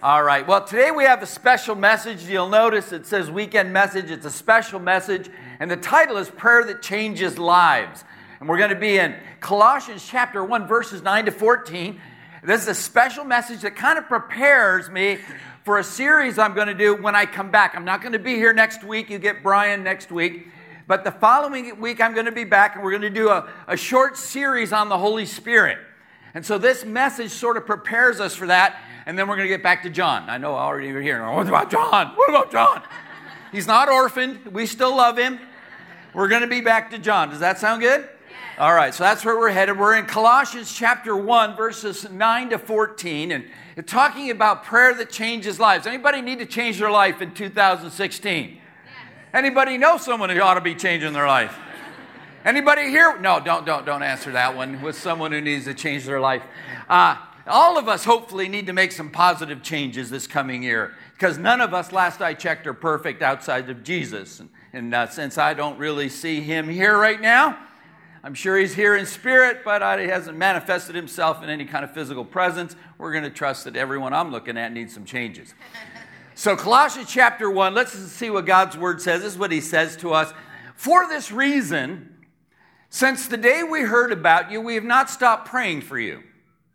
All right. Well, today we have a special message. You'll notice it says weekend message. It's a special message. And the title is Prayer That Changes Lives. And we're going to be in Colossians chapter 1, verses 9 to 14. This is a special message that kind of prepares me for a series I'm going to do when I come back. I'm not going to be here next week. You get Brian next week. But the following week, I'm going to be back, and we're going to do a short series on the Holy Spirit. And so this message sort of prepares us for that. And then we're going to get back to John. I know already you're here. What about John? What about John? He's not orphaned. We still love him. We're going to be back to John. Does that sound good? Yes. All right, so that's where we're headed. We're in Colossians chapter 1, verses 9 to 14. And it's talking about prayer that changes lives. Anybody need to change their life in 2016? Yes. Anybody know someone who ought to be changing their life? Anybody here? No, don't answer that one with someone who needs to change their life. All of us hopefully need to make some positive changes this coming year, because none of us, last I checked, are perfect outside of Jesus. And since I don't really see him here right now, I'm sure he's here in spirit, but he hasn't manifested himself in any kind of physical presence. We're going to trust that everyone I'm looking at needs some changes. So Colossians chapter 1, let's see what God's word says. This is what he says to us. For this reason, since the day we heard about you, we have not stopped praying for you.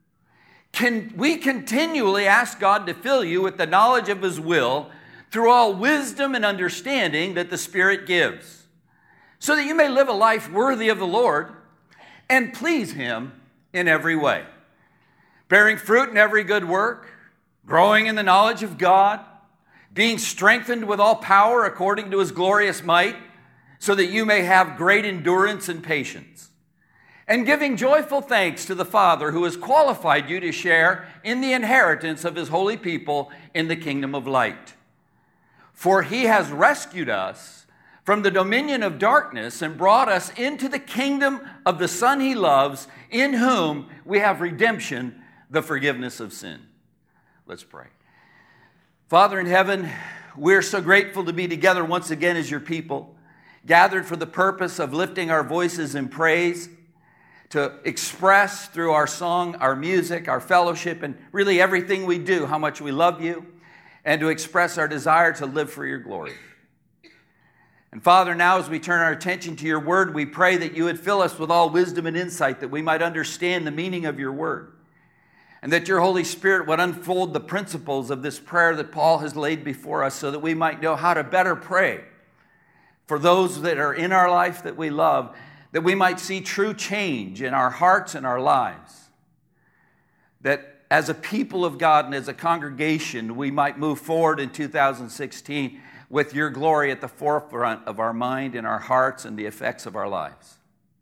We continually ask God to fill you with the knowledge of his will through all wisdom and understanding that the Spirit gives, so that you may live a life worthy of the Lord and please him in every way, bearing fruit in every good work, growing in the knowledge of God, being strengthened with all power according to his glorious might, so that you may have great endurance and patience, and giving joyful thanks to the Father who has qualified you to share in the inheritance of his holy people in the kingdom of light. For he has rescued us from the dominion of darkness and brought us into the kingdom of the Son he loves, in whom we have redemption, the forgiveness of sin. Let's pray. Father in heaven, we're so grateful to be together once again as your people, gathered for the purpose of lifting our voices in praise, to express through our song, our music, our fellowship, and really everything we do, how much we love you, and to express our desire to live for your glory. And Father, now as we turn our attention to your word, we pray that you would fill us with all wisdom and insight, that we might understand the meaning of your word, and that your Holy Spirit would unfold the principles of this prayer that Paul has laid before us, so that we might know how to better pray for those that are in our life that we love, that we might see true change in our hearts and our lives. That as a people of God and as a congregation, we might move forward in 2016 with your glory at the forefront of our mind and our hearts and the effects of our lives.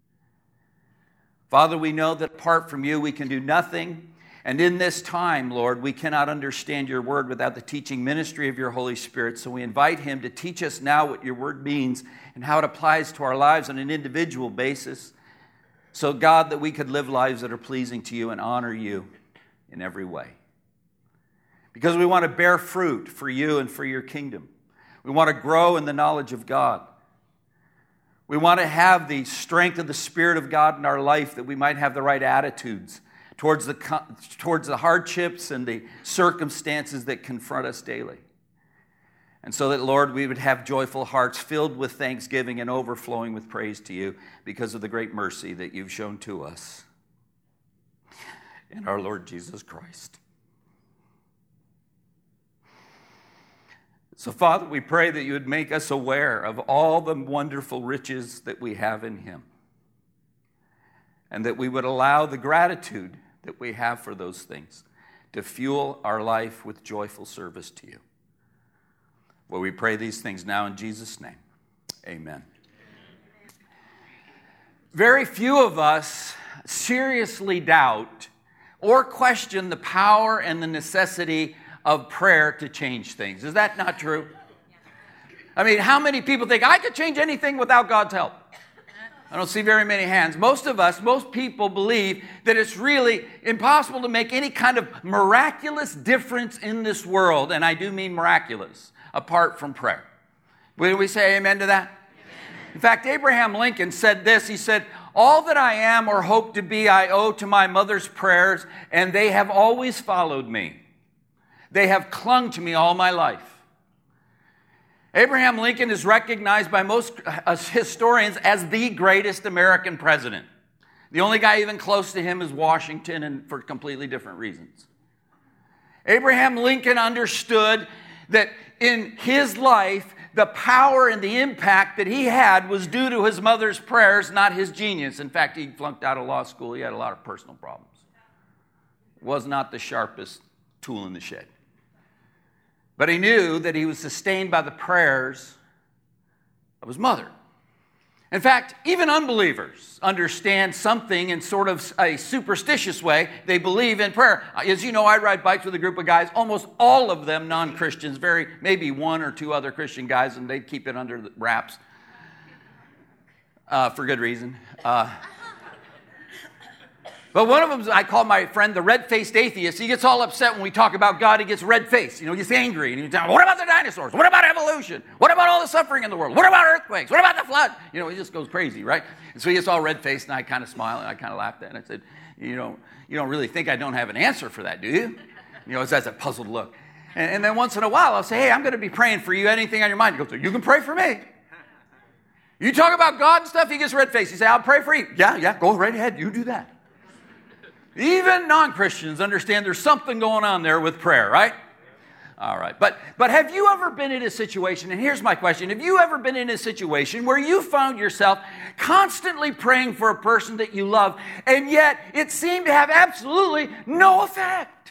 Father, we know that apart from you, we can do nothing. And in this time, Lord, we cannot understand your word without the teaching ministry of your Holy Spirit. So we invite him to teach us now what your word means and how it applies to our lives on an individual basis. So, God, that we could live lives that are pleasing to you and honor you in every way. Because we want to bear fruit for you and for your kingdom. We want to grow in the knowledge of God. We want to have the strength of the Spirit of God in our life, that we might have the right attitudes towards the hardships and the circumstances that confront us daily. And so that, Lord, we would have joyful hearts filled with thanksgiving and overflowing with praise to you because of the great mercy that you've shown to us in our Lord Jesus Christ. So, Father, we pray that you would make us aware of all the wonderful riches that we have in him, and that we would allow the gratitude that we have for those things to fuel our life with joyful service to you. Well, we pray these things now in Jesus' name. Amen. Very few of us seriously doubt or question the power and the necessity of prayer to change things. Is that not true? I mean, how many people think, I could change anything without God's help? I don't see very many hands. Most people believe that it's really impossible to make any kind of miraculous difference in this world, and I do mean miraculous, apart from prayer. Will we say amen to that? Amen. In fact, Abraham Lincoln said this. He said, all that I am or hope to be I owe to my mother's prayers, and they have always followed me. They have clung to me all my life. Abraham Lincoln is recognized by most historians as the greatest American president. The only guy even close to him is Washington, and for completely different reasons. Abraham Lincoln understood that in his life, the power and the impact that he had was due to his mother's prayers, not his genius. In fact, he flunked out of law school. He had a lot of personal problems. Was not the sharpest tool in the shed. But he knew that he was sustained by the prayers of his mother. In fact, even unbelievers understand something in sort of a superstitious way. They believe in prayer. As you know, I ride bikes with a group of guys, almost all of them non-Christians, maybe one or two other Christian guys, and they keep it under the wraps for good reason. But one of them, I call my friend the red-faced atheist. He gets all upset when we talk about God. He gets red-faced. He gets angry. And he's like, what about the dinosaurs? What about evolution? What about all the suffering in the world? What about earthquakes? What about the flood? He just goes crazy, right? And so he gets all red-faced, and I kind of smile, and I kind of laughed at it. And I said, you don't really think I don't have an answer for that, do you? It's a puzzled look. And then once in a while, I'll say, hey, I'm going to be praying for you. Anything on your mind? He goes, you can pray for me. You talk about God and stuff, he gets red-faced. He says, I'll pray for you. Yeah, go right ahead. You do that. Even non-Christians understand there's something going on there with prayer, right? All right. But have you ever been in a situation, and here's my question, have you ever been in a situation where you found yourself constantly praying for a person that you love, and yet it seemed to have absolutely no effect?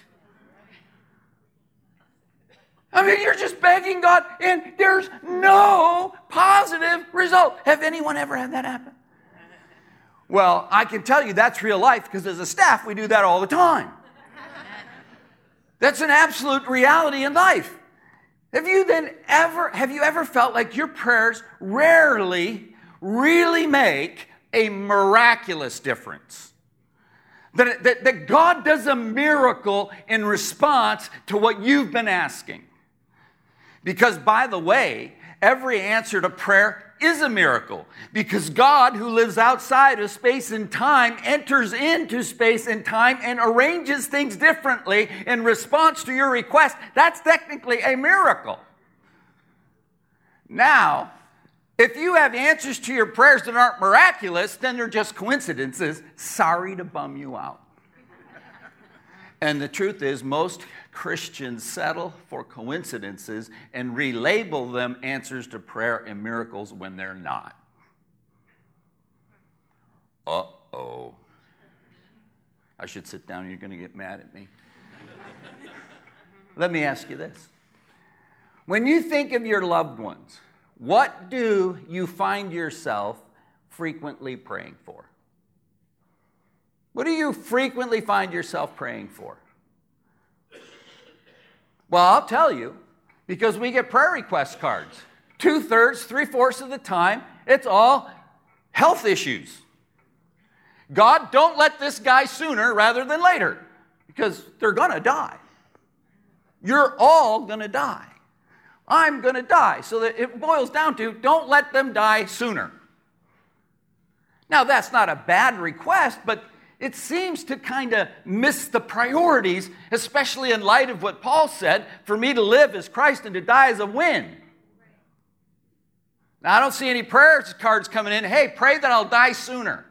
I mean, you're just begging God, and there's no positive result. Have anyone ever had that happen? Well, I can tell you that's real life, because as a staff, we do that all the time. That's an absolute reality in life. Have you ever felt like your prayers rarely really make a miraculous difference? That God does a miracle in response to what you've been asking. Because, by the way, every answer to prayer is a miracle, because God, who lives outside of space and time, enters into space and time and arranges things differently in response to your request. That's technically a miracle. Now, if you have answers to your prayers that aren't miraculous, then they're just coincidences. Sorry to bum you out. And the truth is, most Christians settle for coincidences and relabel them answers to prayer and miracles when they're not. Uh-oh. I should sit down. You're going to get mad at me. Let me ask you this. When you think of your loved ones, what do you find yourself frequently praying for? What do you frequently find yourself praying for? Well, I'll tell you, because we get prayer request cards. 2/3, 3/4 of the time, it's all health issues. God, don't let this guy sooner rather than later, because they're going to die. You're all going to die. I'm going to die. So that it boils down to, don't let them die sooner. Now, that's not a bad request, but it seems to kind of miss the priorities, especially in light of what Paul said, for me to live is Christ and to die is a win. Now, I don't see any prayer cards coming in, hey, pray that I'll die sooner.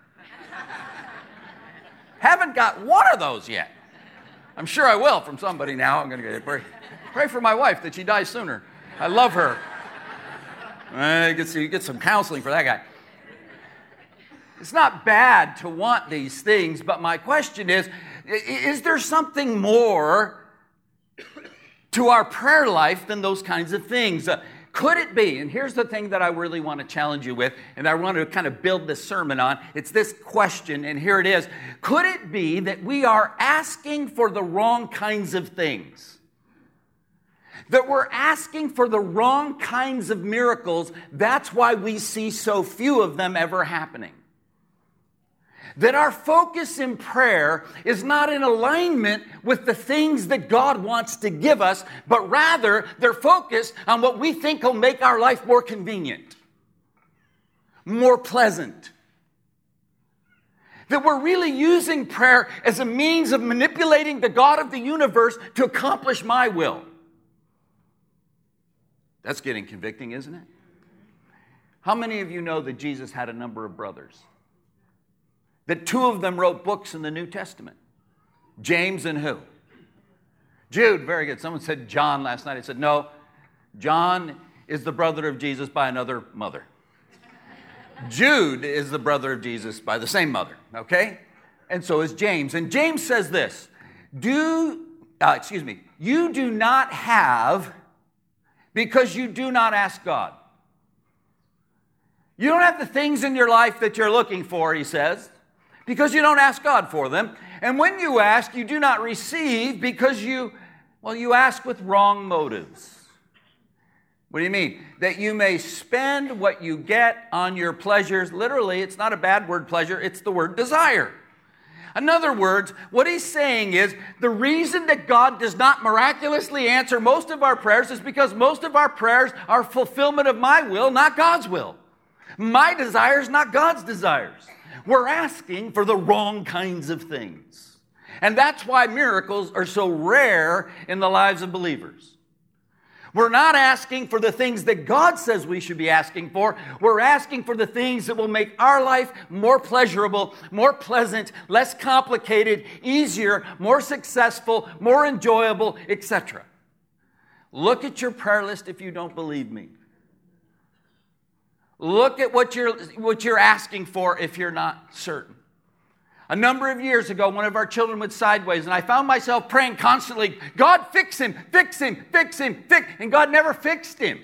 Haven't got one of those yet. I'm sure I will from somebody now. I'm going to get pray for my wife that she dies sooner. I love her. You get some counseling for that guy. It's not bad to want these things, but my question is there something more to our prayer life than those kinds of things? Could it be, and here's the thing that I really want to challenge you with, and I want to kind of build this sermon on, it's this question, and here it is. Could it be that we are asking for the wrong kinds of things? That we're asking for the wrong kinds of miracles, that's why we see so few of them ever happening. That our focus in prayer is not in alignment with the things that God wants to give us, but rather they're focused on what we think will make our life more convenient, more pleasant. that we're really using prayer as a means of manipulating the God of the universe to accomplish my will. That's getting convicting, isn't it? How many of you know that Jesus had a number of brothers? That two of them wrote books in the New Testament. James and who? Jude, very good. Someone said John last night. I said, no, John is the brother of Jesus by another mother. Jude is the brother of Jesus by the same mother, okay? And so is James. And James says this, you do not have because you do not ask God. You don't have the things in your life that you're looking for, he says, because you don't ask God for them. And when you ask, you do not receive because you ask with wrong motives. What do you mean? That you may spend what you get on your pleasures. Literally, it's not a bad word, pleasure. It's the word desire. In other words, what he's saying is the reason that God does not miraculously answer most of our prayers is because most of our prayers are fulfillment of my will, not God's will. My desires, not God's desires. We're asking for the wrong kinds of things. And that's why miracles are so rare in the lives of believers. We're not asking for the things that God says we should be asking for. We're asking for the things that will make our life more pleasurable, more pleasant, less complicated, easier, more successful, more enjoyable, etc. Look at your prayer list if you don't believe me. Look at what you're asking for if you're not certain. A number of years ago, one of our children went sideways, and I found myself praying constantly, God, fix him, fix him, fix him, fix him. And God never fixed him.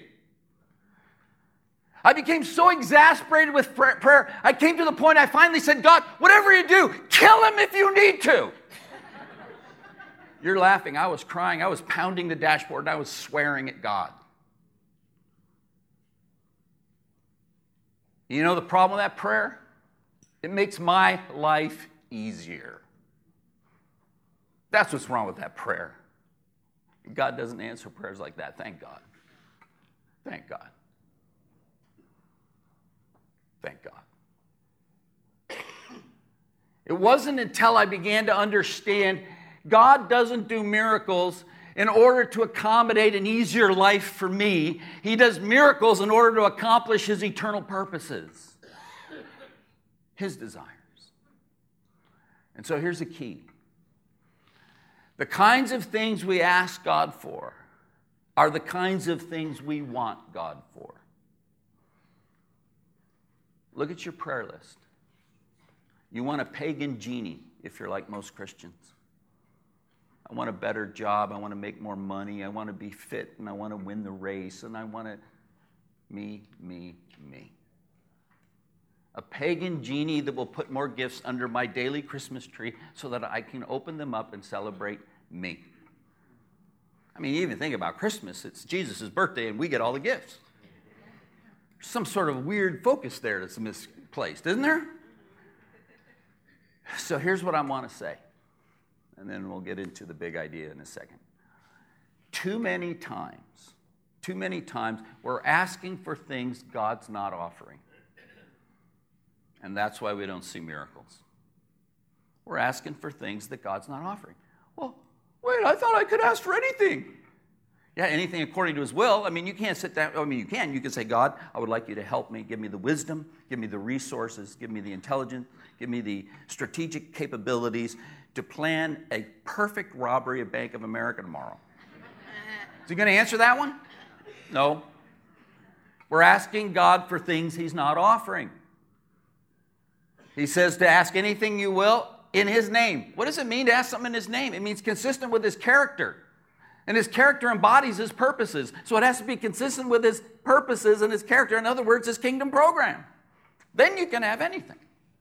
I became so exasperated with prayer, I came to the point I finally said, God, whatever you do, kill him if you need to. You're laughing. I was crying. I was pounding the dashboard, and I was swearing at God. You know the problem with that prayer? It makes my life easier. That's what's wrong with that prayer. God doesn't answer prayers like that. Thank God. Thank God. Thank God. It wasn't until I began to understand God doesn't do miracles in order to accommodate an easier life for me. He does miracles in order to accomplish his eternal purposes, his desires. And so here's the key. The kinds of things we ask God for are the kinds of things we want God for. Look at your prayer list. You want a pagan genie if you're like most Christians. I want a better job. I want to make more money. I want to be fit, and I want to win the race, and I want to me. A pagan genie that will put more gifts under my daily Christmas tree so that I can open them up and celebrate me. I mean, you even think about Christmas. It's Jesus' birthday, and we get all the gifts. There's some sort of weird focus there that's misplaced, isn't there? So here's what I want to say, and then we'll get into the big idea in a second. Too many times, we're asking for things God's not offering. And that's why we don't see miracles. We're asking for things that God's not offering. Well, wait, I thought I could ask for anything. Yeah, anything according to his will. I mean, you can't sit down. I mean, you can. You can say, God, I would like you to help me. Give me the wisdom. Give me the resources. Give me the intelligence. Give me the strategic capabilities to plan a perfect robbery of Bank of America tomorrow. Is he going to answer that one? No. We're asking God for things he's not offering. He says to ask anything you will in his name. What does it mean to ask something in his name? It means consistent with his character. And his character embodies his purposes. So it has to be consistent with his purposes and his character. In other words, his kingdom program. Then you can have anything.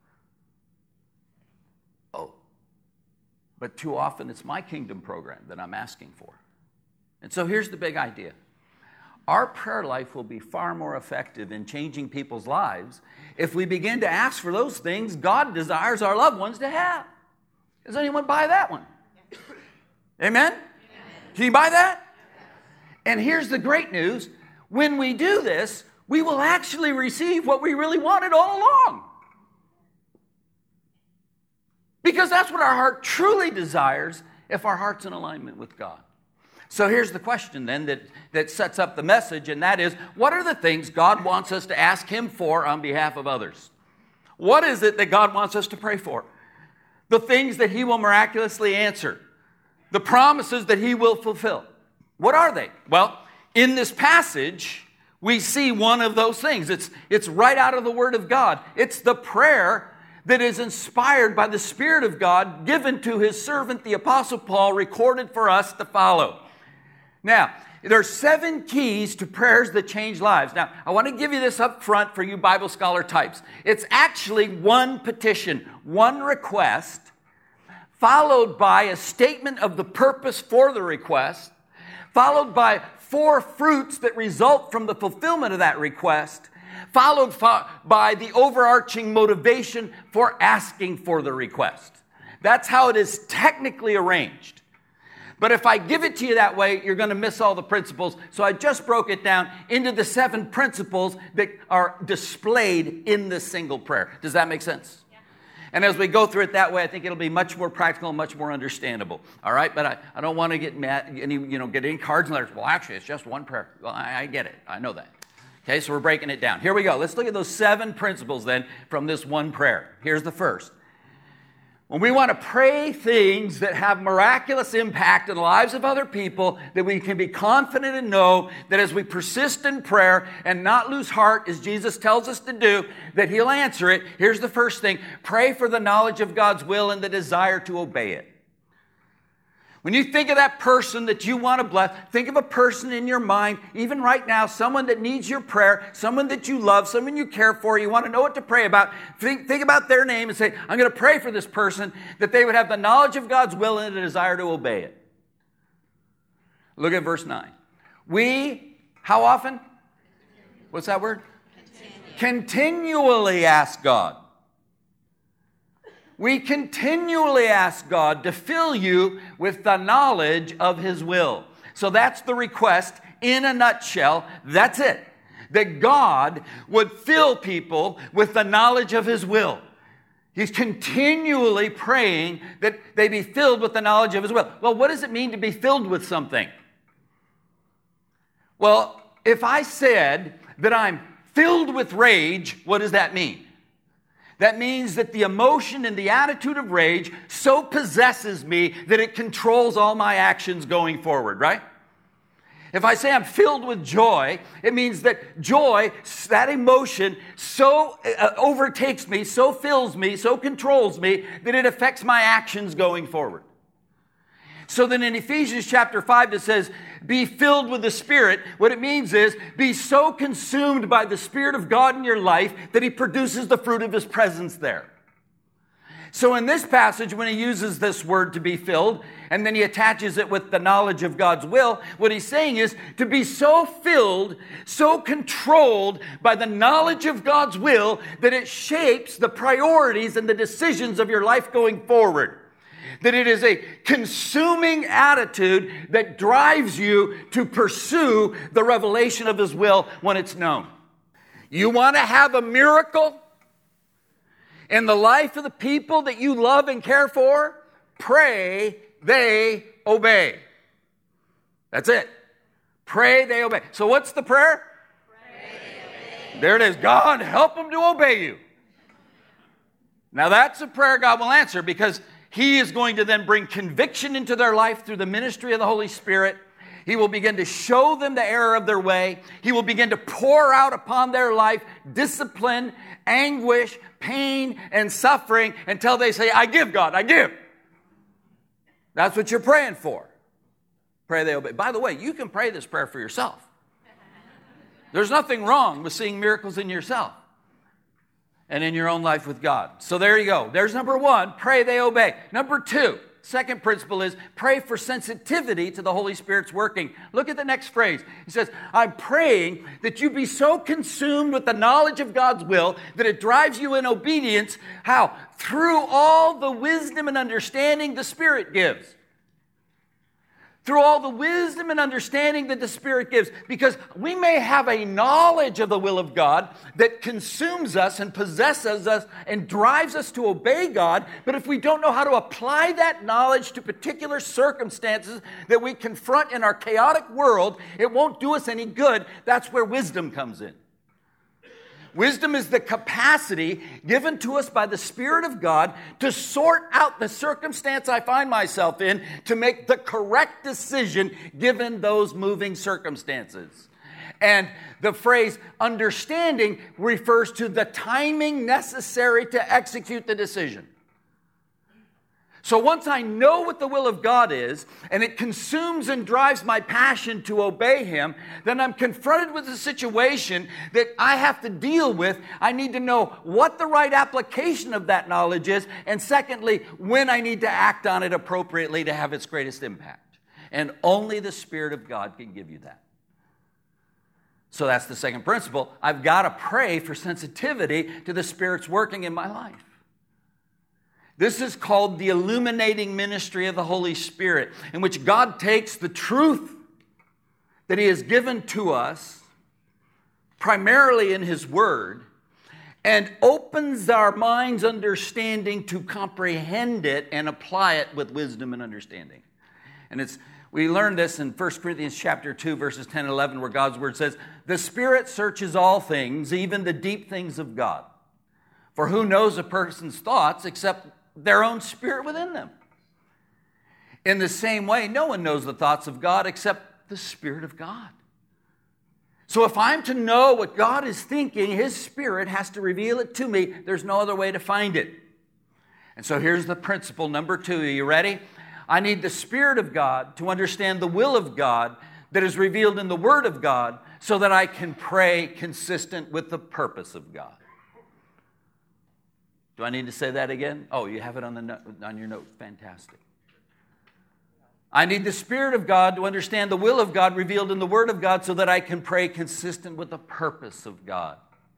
Oh. But too often it's my kingdom program that I'm asking for. And so here's the big idea. Our prayer life will be far more effective in changing people's lives if we begin to ask for those things God desires our loved ones to have. Does anyone buy that one? Amen? Can you buy that? And here's the great news. When we do this, we will actually receive what we really wanted all along. Because that's what our heart truly desires if our heart's in alignment with God. So here's the question then that sets up the message, and that is, what are the things God wants us to ask Him for on behalf of others? What is it that God wants us to pray for? The things that He will miraculously answer. The promises that He will fulfill. What are they? Well, in this passage, we see one of those things. It's right out of the Word of God. It's the prayer that is inspired by the Spirit of God, given to His servant, the Apostle Paul, recorded for us to follow. Now, there are 7 keys to prayers that change lives. Now, I want to give you this up front for you Bible scholar types. It's actually one petition, one request, followed by a statement of the purpose for the request, followed by 4 fruits that result from the fulfillment of that request, followed by the overarching motivation for asking for the request. That's how it is technically arranged. But if I give it to you that way, you're going to miss all the principles. So I just broke it down into the 7 principles that are displayed in this single prayer. Does that make sense? Yeah. And as we go through it that way, I think it'll be much more practical and much more understandable. All right? But I don't want to get mad, get any cards and letters. Well, actually, it's just one prayer. Well, I get it. I know that. Okay, so we're breaking it down. Here we go. Let's look at those 7 principles then from this one prayer. Here's the first. When we want to pray things that have miraculous impact in the lives of other people, that we can be confident and know that as we persist in prayer and not lose heart, as Jesus tells us to do, that He'll answer it. Here's the first thing. Pray for the knowledge of God's will and the desire to obey it. When you think of that person that you want to bless, think of a person in your mind, even right now, someone that needs your prayer, someone that you love, someone you care for, you want to know what to pray about. Think about their name and say, I'm going to pray for this person, that they would have the knowledge of God's will and the desire to obey it. Look at verse 9. We, how often? What's that word? Continually ask God. We continually ask God to fill you with the knowledge of His will. So that's the request in a nutshell. That's it. That God would fill people with the knowledge of His will. He's continually praying that they be filled with the knowledge of His will. Well, what does it mean to be filled with something? Well, if I said that I'm filled with rage, what does that mean? That means that the emotion and the attitude of rage so possesses me that it controls all my actions going forward, right? If I say I'm filled with joy, it means that joy, that emotion, so overtakes me, so fills me, so controls me, that it affects my actions going forward. So then in Ephesians chapter 5, it says, be filled with the Spirit. What it means is, be so consumed by the Spirit of God in your life that He produces the fruit of His presence there. So in this passage, when he uses this word to be filled, and then he attaches it with the knowledge of God's will, what he's saying is to be so filled, so controlled by the knowledge of God's will that it shapes the priorities and the decisions of your life going forward. That it is a consuming attitude that drives you to pursue the revelation of His will when it's known. You want to have a miracle in the life of the people that you love and care for? Pray they obey. That's it. Pray they obey. So what's the prayer? Pray they obey. There it is. God, help them to obey you. Now that's a prayer God will answer, because He is going to then bring conviction into their life through the ministry of the Holy Spirit. He will begin to show them the error of their way. He will begin to pour out upon their life discipline, anguish, pain, and suffering until they say, I give, God, I give. That's what you're praying for. Pray they obey. By the way, you can pray this prayer for yourself. There's nothing wrong with seeing miracles in yourself and in your own life with God. So there you go. There's number 1, pray they obey. Number 2, second principle is pray for sensitivity to the Holy Spirit's working. Look at the next phrase. He says, I'm praying that you be so consumed with the knowledge of God's will that it drives you in obedience. How? Through all the wisdom and understanding the Spirit gives. through all the wisdom and understanding that the Spirit gives. Because we may have a knowledge of the will of God that consumes us and possesses us and drives us to obey God, but if we don't know how to apply that knowledge to particular circumstances that we confront in our chaotic world, it won't do us any good. That's where wisdom comes in. Wisdom is the capacity given to us by the Spirit of God to sort out the circumstance I find myself in to make the correct decision given those moving circumstances. And the phrase understanding refers to the timing necessary to execute the decision. So once I know what the will of God is, and it consumes and drives my passion to obey Him, then I'm confronted with a situation that I have to deal with. I need to know what the right application of that knowledge is, and secondly, when I need to act on it appropriately to have its greatest impact. And only the Spirit of God can give you that. So that's the second principle. I've got to pray for sensitivity to the Spirit's working in my life. This is called the illuminating ministry of the Holy Spirit, in which God takes the truth that He has given to us, primarily in His Word, and opens our mind's understanding to comprehend it and apply it with wisdom and understanding. And we learned this in 1 Corinthians chapter 2, verses 10 and 11, where God's Word says, "The Spirit searches all things, even the deep things of God. For who knows a person's thoughts except their own spirit within them? In the same way, no one knows the thoughts of God except the Spirit of God." So if I'm to know what God is thinking, His Spirit has to reveal it to me. There's no other way to find it. And so here's the principle number 2. Are you ready? I need the Spirit of God to understand the will of God that is revealed in the Word of God so that I can pray consistent with the purpose of God. Do I need to say that again? Oh, you have it on your note. Fantastic. I need the Spirit of God to understand the will of God revealed in the Word of God so that I can pray consistent with the purpose of God.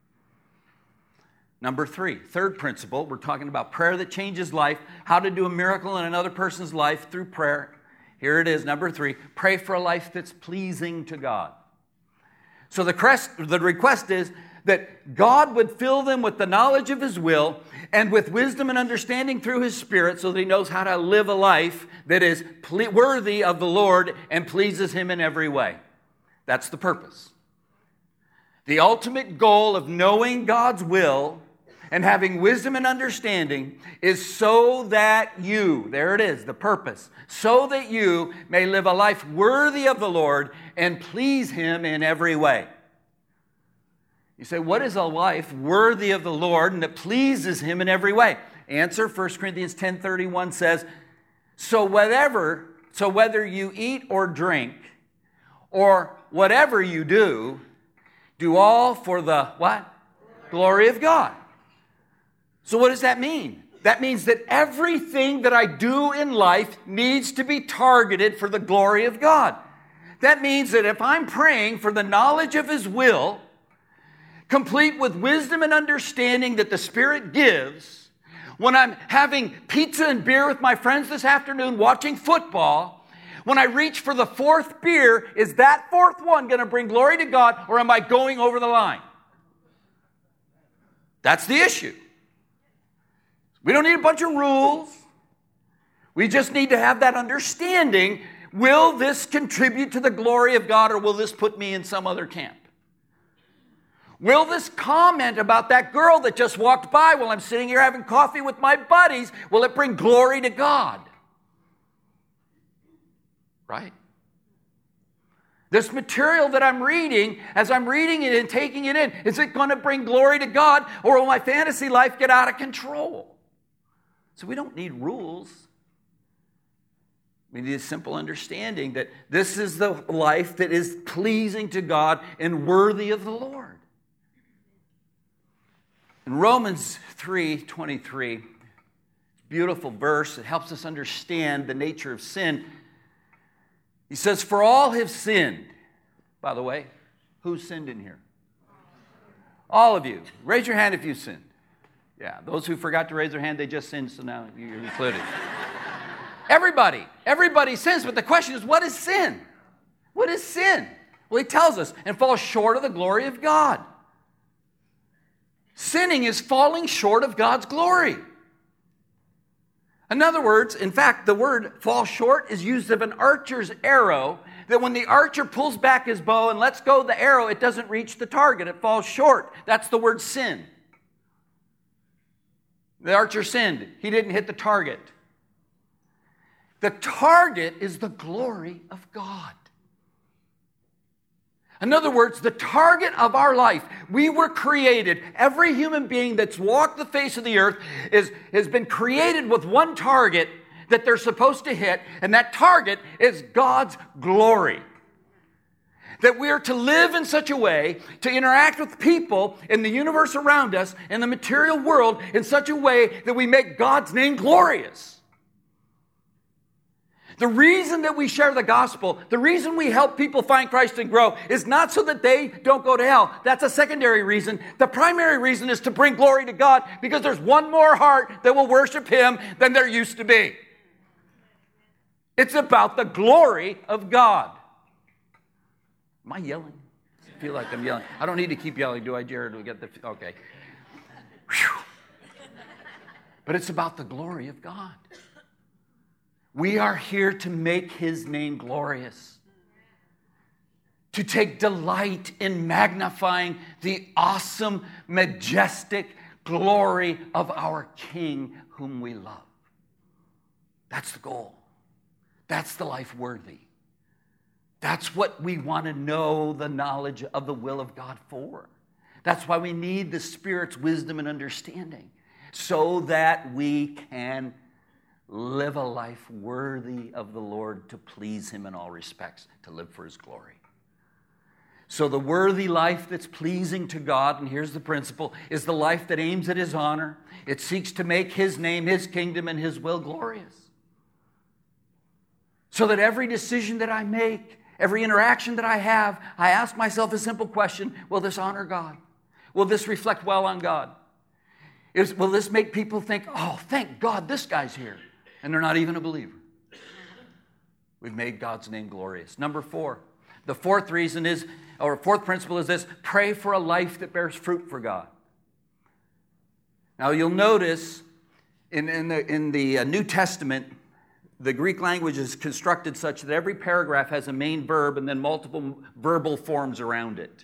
Number 3, third principle, we're talking about prayer that changes life, how to do a miracle in another person's life through prayer. Here it is, number 3, pray for a life that's pleasing to God. So the request is that God would fill them with the knowledge of His will and with wisdom and understanding through His Spirit so that He knows how to live a life that is worthy of the Lord and pleases Him in every way. That's the purpose. The ultimate goal of knowing God's will and having wisdom and understanding is so that you, there it is, the purpose, so that you may live a life worthy of the Lord and please Him in every way. You say, what is a life worthy of the Lord and that pleases Him in every way? Answer, 1 Corinthians 10:31 says, So whether you eat or drink, or whatever you do all for the what? Glory of God. So what does that mean? That means that everything that I do in life needs to be targeted for the glory of God. That means that if I'm praying for the knowledge of His will, complete with wisdom and understanding that the Spirit gives, when I'm having pizza and beer with my friends this afternoon watching football, when I reach for the 4th beer, is that 4th one going to bring glory to God, or am I going over the line? That's the issue. We don't need a bunch of rules. We just need to have that understanding. Will this contribute to the glory of God, or will this put me in some other camp? Will this comment about that girl that just walked by while I'm sitting here having coffee with my buddies, will it bring glory to God? Right? This material that I'm reading, as I'm reading it and taking it in, is it going to bring glory to God, or will my fantasy life get out of control? So we don't need rules. We need a simple understanding that this is the life that is pleasing to God and worthy of the Lord. In Romans 3:23, beautiful verse, it helps us understand the nature of sin. He says, for all have sinned. By the way, who's sinned in here? All of you. Raise your hand if you sinned. Yeah, those who forgot to raise their hand, they just sinned, so now you're included. Everybody sins, but the question is, what is sin? What is sin? Well, he tells us, and falls short of the glory of God. Sinning is falling short of God's glory. In other words, in fact, the word fall short is used of an archer's arrow, that when the archer pulls back his bow and lets go of the arrow, it doesn't reach the target. It falls short. That's the word sin. The archer sinned. He didn't hit the target. The target is the glory of God. In other words, the target of our life, we were created, every human being that's walked the face of the earth has been created with one target that they're supposed to hit, and that target is God's glory. That we are to live in such a way, to interact with people in the universe around us, in the material world, in such a way that we make God's name glorious. The reason that we share the gospel, the reason we help people find Christ and grow, is not so that they don't go to hell. That's a secondary reason. The primary reason is to bring glory to God, because there's one more heart that will worship Him than there used to be. It's about the glory of God. Am I yelling? I feel like I'm yelling. I don't need to keep yelling, do I, Jared? We get the okay. Whew. But it's about the glory of God. We are here to make His name glorious, to take delight in magnifying the awesome, majestic glory of our King whom we love. That's the goal. That's the life worthy. That's what we want to know the knowledge of the will of God for. That's why we need the Spirit's wisdom and understanding, so that we can live a life worthy of the Lord, to please Him in all respects, to live for His glory. So the worthy life that's pleasing to God, and here's the principle, is the life that aims at His honor. It seeks to make His name, His kingdom, and His will glorious. So that every decision that I make, every interaction that I have, I ask myself a simple question: will this honor God? Will this reflect well on God? Will this make people think, oh, thank God this guy's here, and they're not even a believer? We've made God's name glorious. Number 4, the fourth principle is this: pray for a life that bears fruit for God. Now you'll notice in the New Testament, the Greek language is constructed such that every paragraph has a main verb and then multiple verbal forms around it.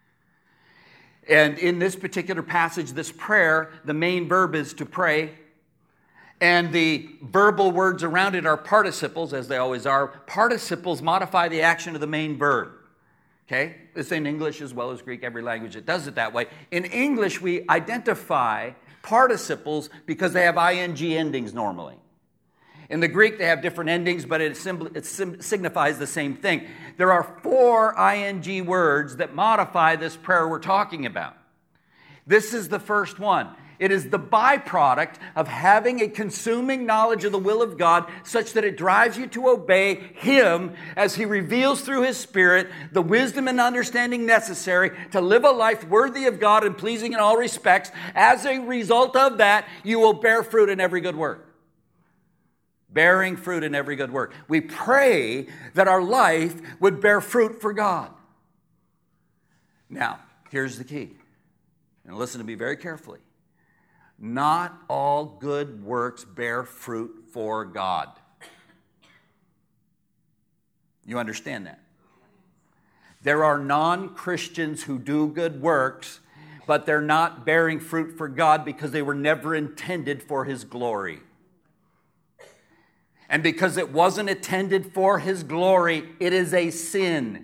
And in this particular passage, this prayer, the main verb is to pray, and the verbal words around it are participles, as they always are. Participles modify the action of the main verb. Okay? It's in English as well as Greek, every language it does it that way. In English, we identify participles because they have ing endings normally. In the Greek, they have different endings, but it signifies the same thing. There are 4 ing words that modify this prayer we're talking about. This is the first one. It is the byproduct of having a consuming knowledge of the will of God, such that it drives you to obey Him as He reveals through His Spirit the wisdom and understanding necessary to live a life worthy of God and pleasing in all respects. As a result of that, you will bear fruit in every good work. Bearing fruit in every good work. We pray that our life would bear fruit for God. Now, here's the key. And listen to me very carefully. Not all good works bear fruit for God. You understand that? There are non-Christians who do good works, but they're not bearing fruit for God because they were never intended for His glory. And because it wasn't intended for His glory, it is a sin.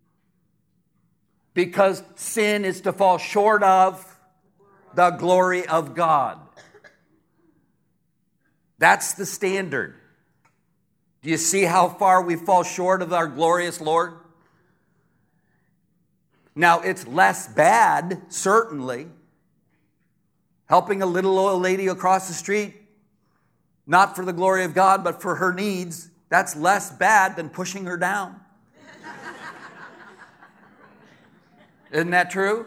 Because sin is to fall short of the glory of God. That's the standard. Do you see how far we fall short of our glorious Lord? Now, it's less bad, certainly, helping a little old lady across the street, not for the glory of God, but for her needs. That's less bad than pushing her down. Isn't that true?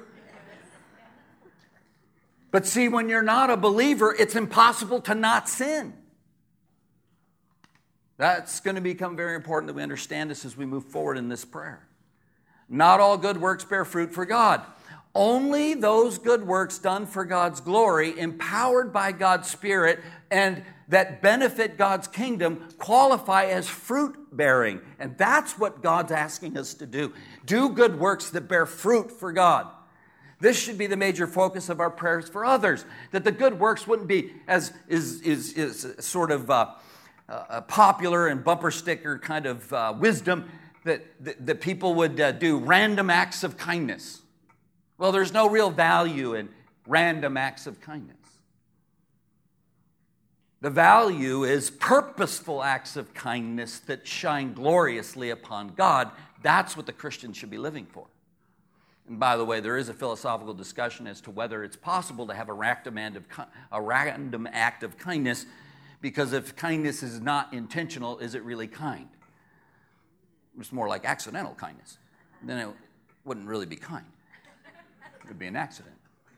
But see, when you're not a believer, it's impossible to not sin. That's going to become very important that we understand this as we move forward in this prayer. Not all good works bear fruit for God. Only those good works done for God's glory, empowered by God's Spirit, and that benefit God's kingdom qualify as fruit-bearing. And that's what God's asking us to do. Do good works that bear fruit for God. This should be the major focus of our prayers for others. That the good works wouldn't be as is sort of a popular and bumper sticker kind of wisdom that people would do random acts of kindness. Well, there's no real value in random acts of kindness. The value is purposeful acts of kindness that shine gloriously upon God. That's what the Christian should be living for. And by the way, there is a philosophical discussion as to whether it's possible to have a random act of kindness, because if kindness is not intentional, is it really kind? It's more like accidental kindness. Then it wouldn't really be kind. It would be an accident.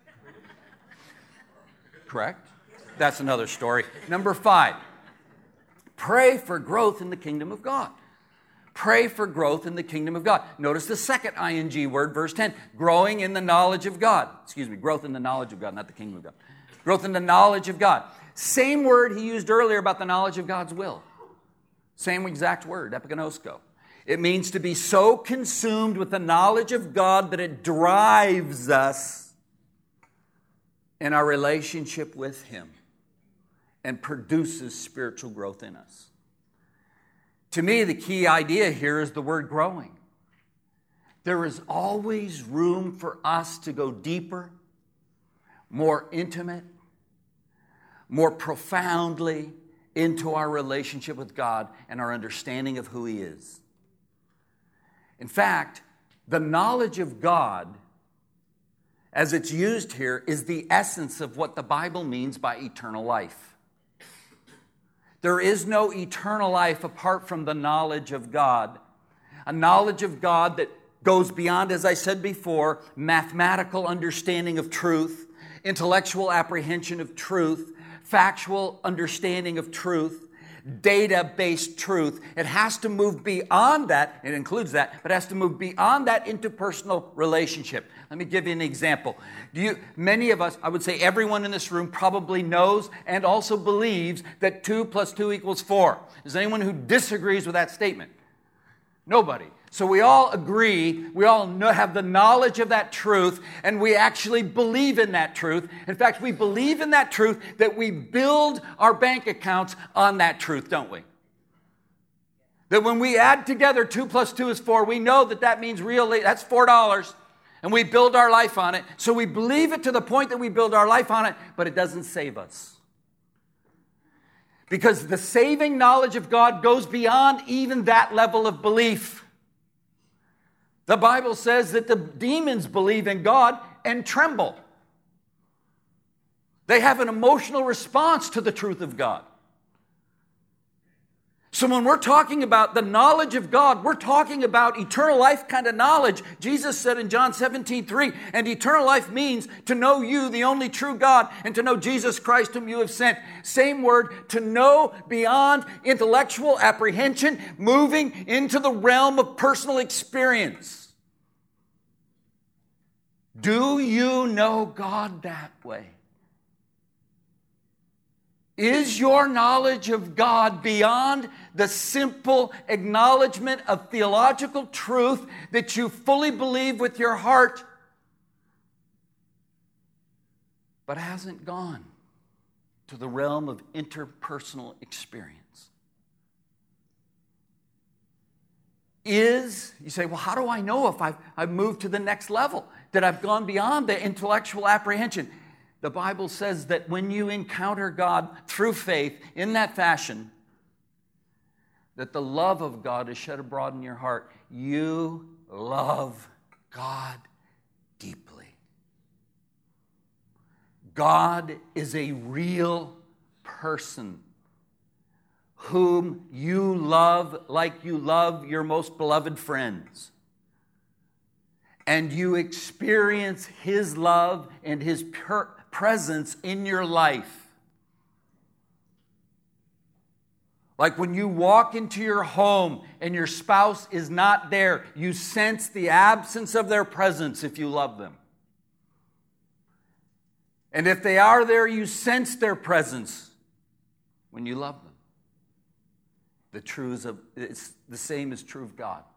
Correct? That's another story. Number 5, pray for growth in the kingdom of God. Pray for growth in the kingdom of God. Notice the second ing word, verse 10, growing in the knowledge of God. Growth in the knowledge of God, not the kingdom of God. Growth in the knowledge of God. Same word he used earlier about the knowledge of God's will. Same exact word, epiginosko. It means to be so consumed with the knowledge of God that it drives us in our relationship with Him and produces spiritual growth in us. To me, the key idea here is the word growing. There is always room for us to go deeper, more intimate, more profoundly into our relationship with God and our understanding of who He is. In fact, the knowledge of God, as it's used here, is the essence of what the Bible means by eternal life. There is no eternal life apart from the knowledge of God. A knowledge of God that goes beyond, as I said before, mathematical understanding of truth, intellectual apprehension of truth, factual understanding of truth, data-based truth. It has to move beyond that. It includes that, but it has to move beyond that into personal relationship. Let me give you an example. Many of us, I would say everyone in this room probably knows and also believes that 2 + 2 = 4. Is there anyone who disagrees with that statement? Nobody. So we all agree, we all have the knowledge of that truth, and we actually believe in that truth. In fact, we believe in that truth that we build our bank accounts on that truth, don't we? That when we add together 2 + 2 = 4, we know that means really, that's $4, and we build our life on it. So we believe it to the point that we build our life on it, but it doesn't save us. Because the saving knowledge of God goes beyond even that level of belief. The Bible says that the demons believe in God and tremble. They have an emotional response to the truth of God. So when we're talking about the knowledge of God, we're talking about eternal life kind of knowledge. Jesus said in John 17:3, and eternal life means to know you, the only true God, and to know Jesus Christ whom you have sent. Same word, to know beyond intellectual apprehension, moving into the realm of personal experience. Do you know God that way? Is your knowledge of God beyond the simple acknowledgement of theological truth that you fully believe with your heart, but hasn't gone to the realm of interpersonal experience? You say, well, how do I know if I've moved to the next level, that I've gone beyond the intellectual apprehension? The Bible says that when you encounter God through faith in that fashion, that the love of God is shed abroad in your heart. You love God deeply. God is a real person whom you love like you love your most beloved friends. And you experience His love and His presence in your life Like when you walk into your home and your spouse is not there, you sense the absence of their presence if you love them. And if they are there, you sense their presence when you love them. It's the same is true of God.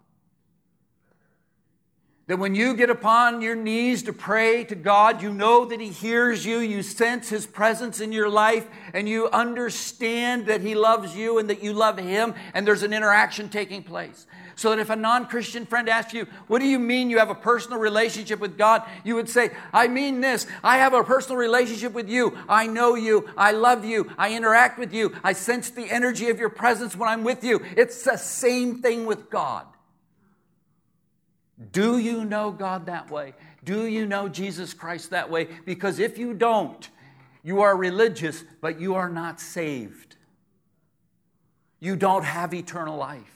That when you get upon your knees to pray to God, you know that He hears you, you sense His presence in your life, and you understand that He loves you and that you love Him, and there's an interaction taking place. So that if a non-Christian friend asks you, what do you mean you have a personal relationship with God? You would say, I mean this. I have a personal relationship with you. I know you. I love you. I interact with you. I sense the energy of your presence when I'm with you. It's the same thing with God. Do you know God that way? Do you know Jesus Christ that way? Because if you don't, you are religious, but you are not saved. You don't have eternal life.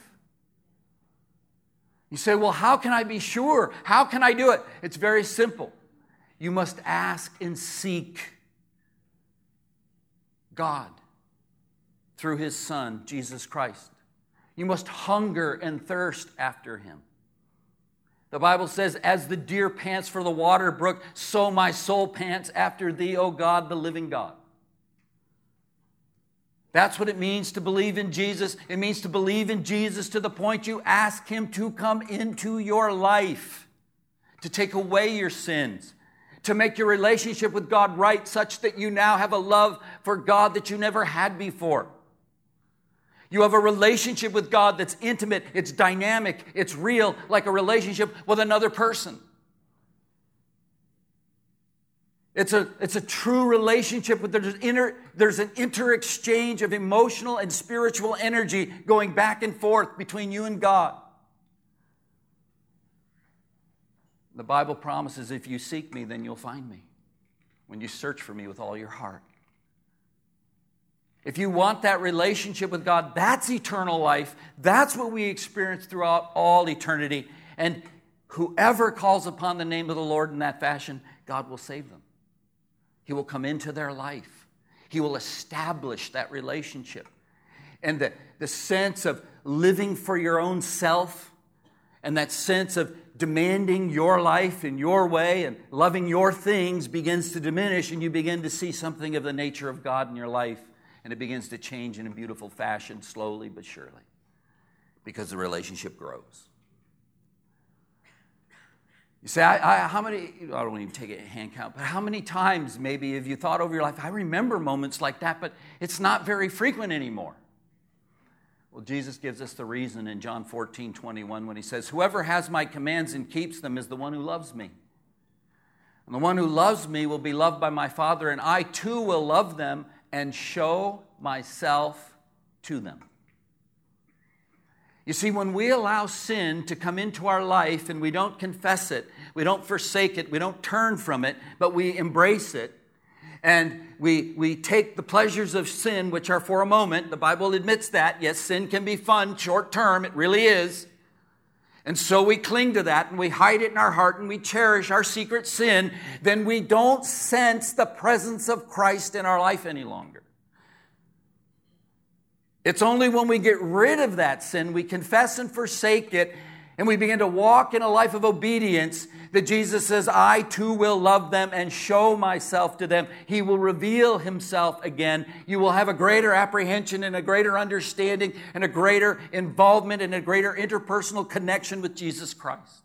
You say, well, how can I be sure? How can I do it? It's very simple. You must ask and seek God through His Son, Jesus Christ. You must hunger and thirst after Him. The Bible says, as the deer pants for the water brook, so my soul pants after Thee, O God, the living God. That's what it means to believe in Jesus. It means to believe in Jesus to the point you ask Him to come into your life, to take away your sins, to make your relationship with God right such that you now have a love for God that you never had before. You have a relationship with God that's intimate, it's dynamic, it's real, like a relationship with another person. It's a true relationship, but there's an inter-exchange of emotional and spiritual energy going back and forth between you and God. The Bible promises, if you seek Me, then you'll find Me, when you search for Me with all your heart. If you want that relationship with God, that's eternal life. That's what we experience throughout all eternity. And whoever calls upon the name of the Lord in that fashion, God will save them. He will come into their life. He will establish that relationship. And the sense of living for your own self, and that sense of demanding your life in your way and loving your things begins to diminish, and you begin to see something of the nature of God in your life. And it begins to change in a beautiful fashion, slowly but surely, because the relationship grows. You say, how many, I don't even take a hand count, but how many times maybe have you thought over your life, I remember moments like that, but it's not very frequent anymore. Well, Jesus gives us the reason in John 14:21 when He says, whoever has My commands and keeps them is the one who loves Me. And the one who loves Me will be loved by My Father, and I too will love them and show Myself to them. You see, when we allow sin to come into our life and we don't confess it, we don't forsake it, we don't turn from it, but we embrace it, and we take the pleasures of sin, which are for a moment. The Bible admits that. Yes, sin can be fun, short term, it really is. And so we cling to that and we hide it in our heart and we cherish our secret sin. Then we don't sense the presence of Christ in our life any longer. It's only when we get rid of that sin, we confess and forsake it, and we begin to walk in a life of obedience, that Jesus says, I too will love them and show Myself to them. He will reveal Himself again. You will have a greater apprehension and a greater understanding and a greater involvement and a greater interpersonal connection with Jesus Christ.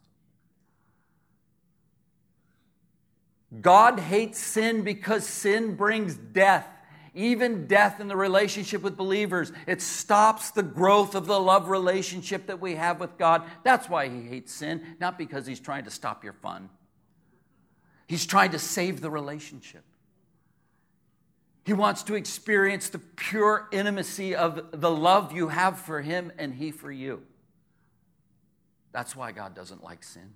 God hates sin because sin brings death. Even death in the relationship with believers. It stops the growth of the love relationship that we have with God. That's why He hates sin, not because He's trying to stop your fun. He's trying to save the relationship. He wants to experience the pure intimacy of the love you have for Him and He for you. That's why God doesn't like sin.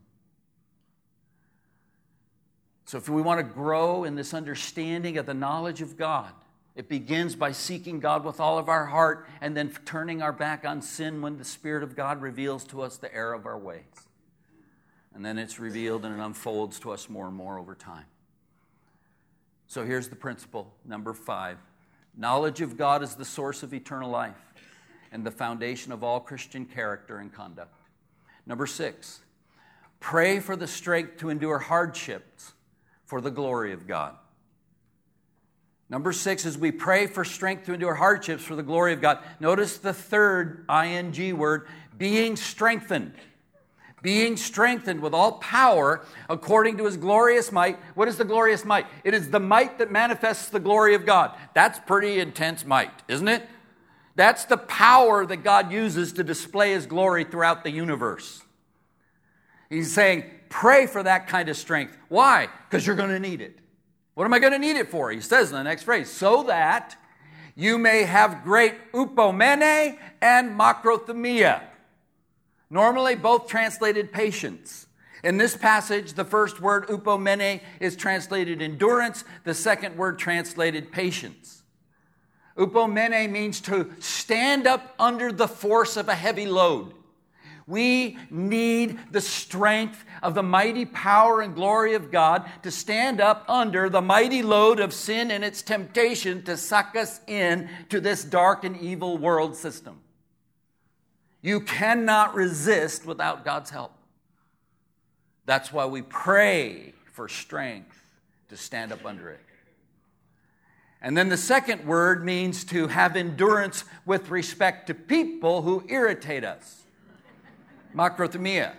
So if we want to grow in this understanding of the knowledge of God, it begins by seeking God with all of our heart and then turning our back on sin when the Spirit of God reveals to us the error of our ways. And then it's revealed and it unfolds to us more and more over time. So here's the principle, number 5. Knowledge of God is the source of eternal life. and the foundation of all Christian character and conduct. Number 6, pray for the strength to endure hardships for the glory of God. Number 6 is we pray for strength to endure hardships for the glory of God. Notice the third ing word, being strengthened. Being strengthened with all power according to His glorious might. What is the glorious might? It is the might that manifests the glory of God. That's pretty intense might, isn't it? That's the power that God uses to display His glory throughout the universe. He's saying, pray for that kind of strength. Why? Because you're going to need it. What am I going to need it for? He says in the next phrase, so that you may have great upomene and makrothumia. Normally, both translated patience. In this passage, the first word, upomene, is translated endurance. The second word translated patience. Upomene means to stand up under the force of a heavy load. We need the strength of the mighty power and glory of God to stand up under the mighty load of sin and its temptation to suck us in to this dark and evil world system. You cannot resist without God's help. That's why we pray for strength to stand up under it. And then the second word means to have endurance with respect to people who irritate us. Makrothumia.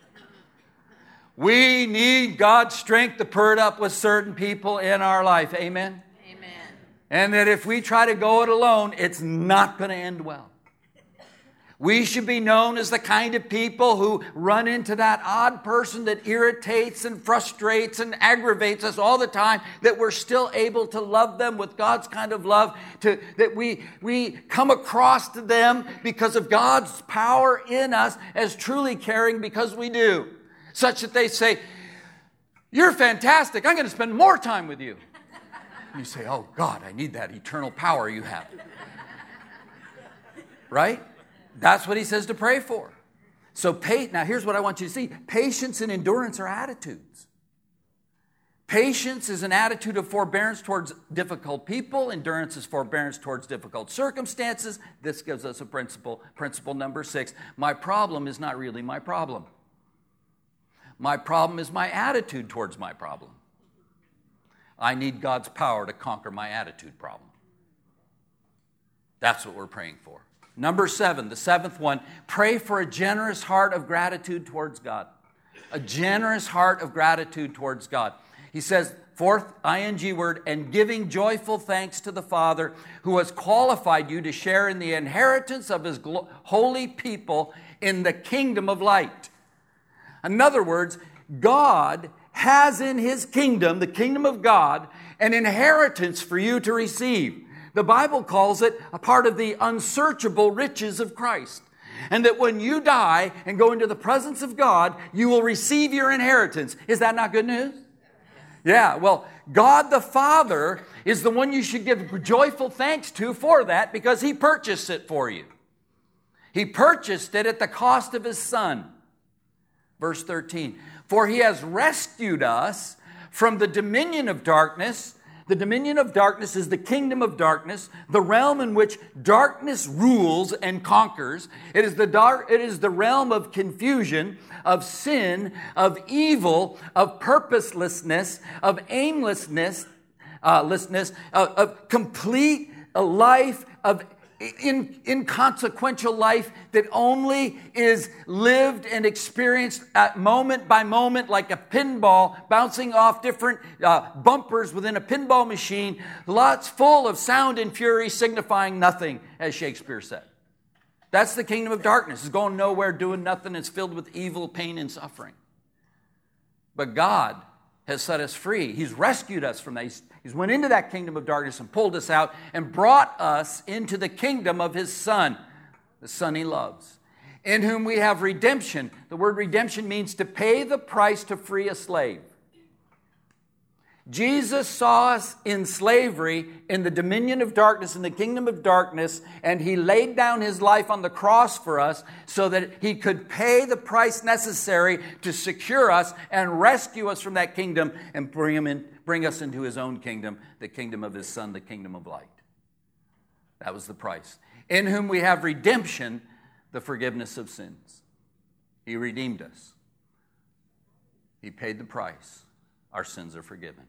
We need God's strength to put up with certain people in our life. Amen? Amen. And that if we try to go it alone, it's not going to end well. We should be known as the kind of people who run into that odd person that irritates and frustrates and aggravates us all the time, that we're still able to love them with God's kind of love, that we come across to them because of God's power in us as truly caring because we do. Such that they say, you're fantastic, I'm going to spend more time with you. And you say, oh God, I need that eternal power you have. Right? That's what he says to pray for. So now here's what I want you to see. Patience and endurance are attitudes. Patience is an attitude of forbearance towards difficult people. Endurance is forbearance towards difficult circumstances. This gives us a principle. Principle number 6. My problem is not really my problem. My problem is my attitude towards my problem. I need God's power to conquer my attitude problem. That's what we're praying for. Number 7, the seventh one, pray for a generous heart of gratitude towards God. A generous heart of gratitude towards God. He says, fourth ing word, and giving joyful thanks to the Father who has qualified you to share in the inheritance of His holy people in the kingdom of light. In other words, God has in His kingdom, the kingdom of God, an inheritance for you to receive. The Bible calls it a part of the unsearchable riches of Christ. And that when you die and go into the presence of God, you will receive your inheritance. Is that not good news? Yeah, well, God the Father is the one you should give joyful thanks to for that because He purchased it for you. He purchased it at the cost of His Son. Verse 13, for He has rescued us from the dominion of darkness. The dominion of darkness is the kingdom of darkness, the realm in which darkness rules and conquers. It is the realm of confusion, of sin, of evil, of purposelessness, of aimlessness, of complete life, of inconsequential life that only is lived and experienced at moment by moment like a pinball, bouncing off different bumpers within a pinball machine, lots full of sound and fury signifying nothing, as Shakespeare said. That's the kingdom of darkness. It's going nowhere, doing nothing. It's filled with evil, pain, and suffering. But God has set us free. He's rescued us from that. He's went into that kingdom of darkness and pulled us out and brought us into the kingdom of His Son, the Son He loves, in whom we have redemption. The word redemption means to pay the price to free a slave. Jesus saw us in slavery, in the dominion of darkness, in the kingdom of darkness, and He laid down His life on the cross for us so that He could pay the price necessary to secure us and rescue us from that kingdom and bring us into His own kingdom, the kingdom of His Son, the kingdom of light. That was the price. in whom we have redemption, the forgiveness of sins. He redeemed us. He paid the price. Our sins are forgiven.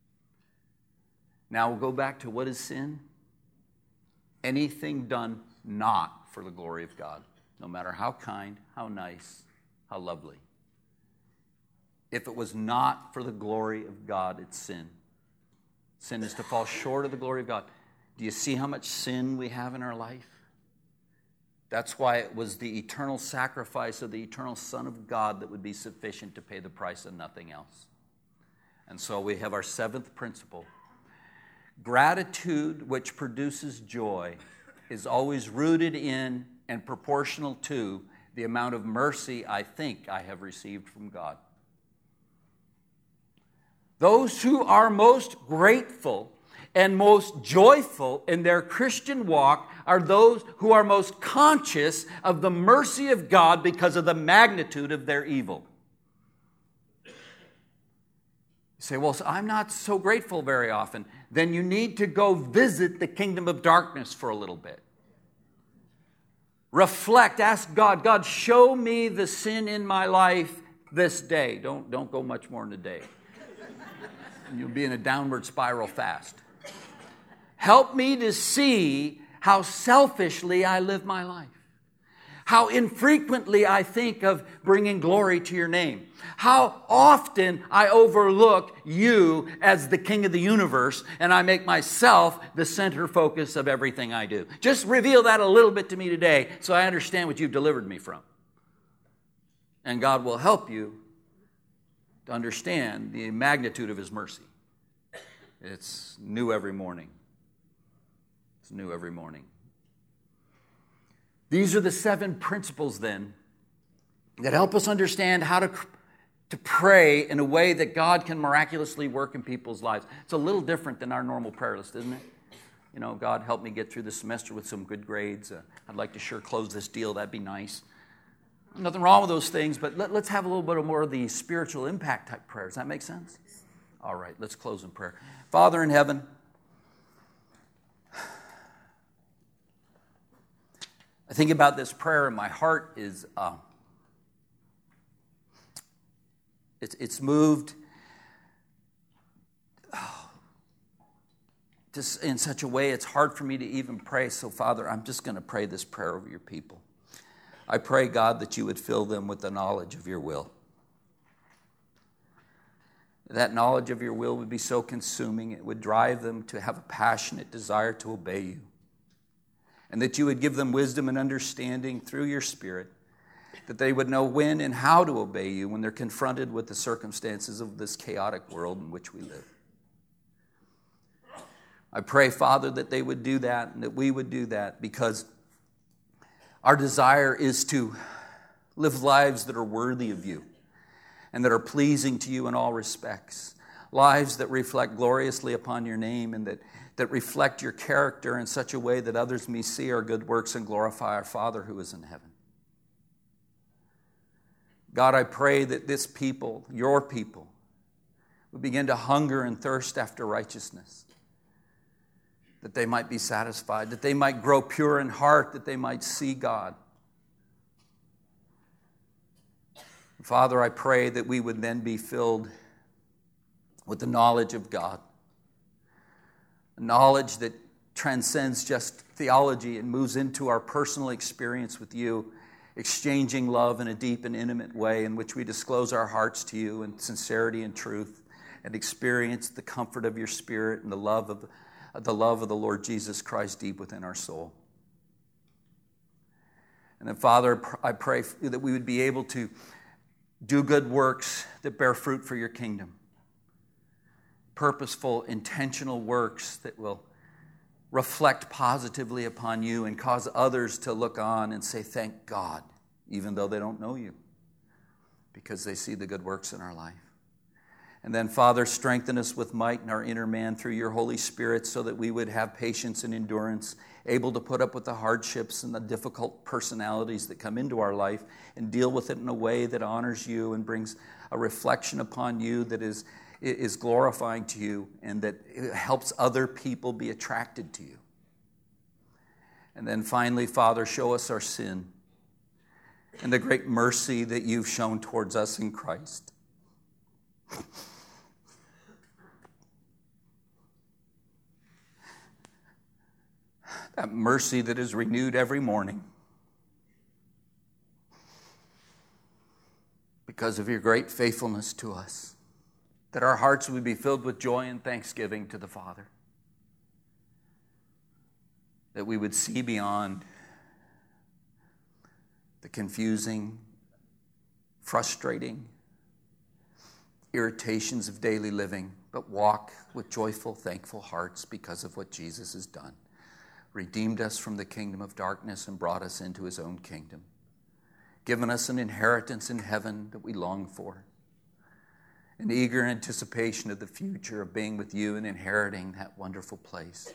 Now we'll go back to what is sin? Anything done not for the glory of God, no matter how kind, how nice, how lovely. If it was not for the glory of God, it's sin. Sin is to fall short of the glory of God. Do you see how much sin we have in our life? That's why it was the eternal sacrifice of the eternal Son of God that would be sufficient to pay the price and nothing else. And so we have our seventh principle. Gratitude, which produces joy, is always rooted in and proportional to the amount of mercy I think I have received from God. Those who are most grateful and most joyful in their Christian walk are those who are most conscious of the mercy of God because of the magnitude of their evil. You say, well, I'm not so grateful very often. Then you need to go visit the kingdom of darkness for a little bit. Reflect, ask God, God, show me the sin in my life this day. Don't go much more than a day. You'll be in a downward spiral fast. Help me to see how selfishly I live my life. How infrequently I think of bringing glory to your name. How often I overlook you as the king of the universe and I make myself the center focus of everything I do. Just reveal that a little bit to me today so I understand what you've delivered me from. And God will help you to understand the magnitude of His mercy. It's new every morning. It's new every morning. These are the 7 principles then that help us understand how to pray in a way that God can miraculously work in people's lives. It's a little different than our normal prayer list, isn't it? You know, God, help me get through the semester with some good grades. I'd like to sure close this deal. That'd be nice. Nothing wrong with those things, but let's have a little bit more of the spiritual impact type prayer. Does that make sense? All right, let's close in prayer. Father in heaven, I think about this prayer and my heart is, it's moved just in such a way it's hard for me to even pray. So Father, I'm just going to pray this prayer over your people. I pray, God, that you would fill them with the knowledge of your will. That knowledge of your will would be so consuming, it would drive them to have a passionate desire to obey you. And that you would give them wisdom and understanding through your Spirit, that they would know when and how to obey you when they're confronted with the circumstances of this chaotic world in which we live. I pray, Father, that they would do that and that we would do that because our desire is to live lives that are worthy of you and that are pleasing to you in all respects. Lives that reflect gloriously upon your name and that reflect your character in such a way that others may see our good works and glorify our Father who is in heaven. God, I pray that this people, your people, would begin to hunger and thirst after righteousness, that they might be satisfied, that they might grow pure in heart, that they might see God. Father, I pray that we would then be filled with the knowledge of God, a knowledge that transcends just theology and moves into our personal experience with you, exchanging love in a deep and intimate way in which we disclose our hearts to you in sincerity and truth and experience the comfort of your Spirit and the love of the Lord Jesus Christ deep within our soul. And then, Father, I pray that we would be able to do good works that bear fruit for your kingdom. Purposeful, intentional works that will reflect positively upon you and cause others to look on and say, thank God, even though they don't know you, because they see the good works in our life. And then, Father, strengthen us with might in our inner man through your Holy Spirit so that we would have patience and endurance, able to put up with the hardships and the difficult personalities that come into our life and deal with it in a way that honors you and brings a reflection upon you that is glorifying to you and that helps other people be attracted to you. And then finally, Father, show us our sin and the great mercy that you've shown towards us in Christ. That mercy that is renewed every morning because of your great faithfulness to us, that our hearts would be filled with joy and thanksgiving to the Father, that we would see beyond the confusing, frustrating irritations of daily living, but walk with joyful, thankful hearts because of what Jesus has done. Redeemed us from the kingdom of darkness and brought us into his own kingdom. Given us an inheritance in heaven that we long for. An eager anticipation of the future of being with you and inheriting that wonderful place.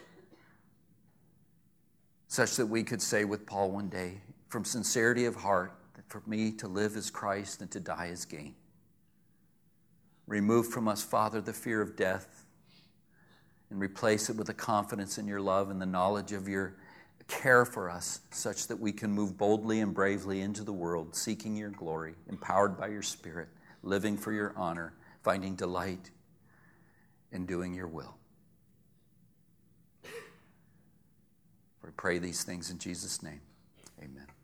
Such that we could say with Paul one day, from sincerity of heart, that for me to live is Christ and to die is gain. Remove from us, Father, the fear of death and replace it with a confidence in your love and the knowledge of your care for us, such that we can move boldly and bravely into the world, seeking your glory, empowered by your Spirit, living for your honor, finding delight in doing your will. We pray these things in Jesus' name. Amen.